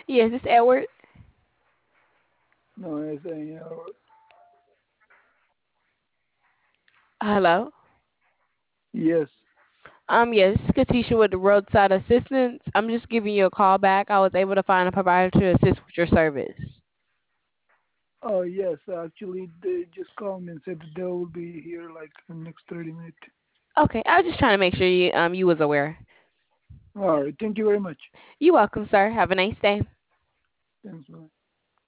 Yes, it's Edward. No, it's saying, Hello. yes. Yes, Katisha with the roadside assistance. I'm just giving you a call back. I was able to find a provider to assist with your service. Oh, yes. Actually, they just called me and said that they will be here like in the next 30 minutes. Okay, I was just trying to make sure you was aware. All right. Thank you very much. You're welcome, sir. Have a nice day. Thanks, bye.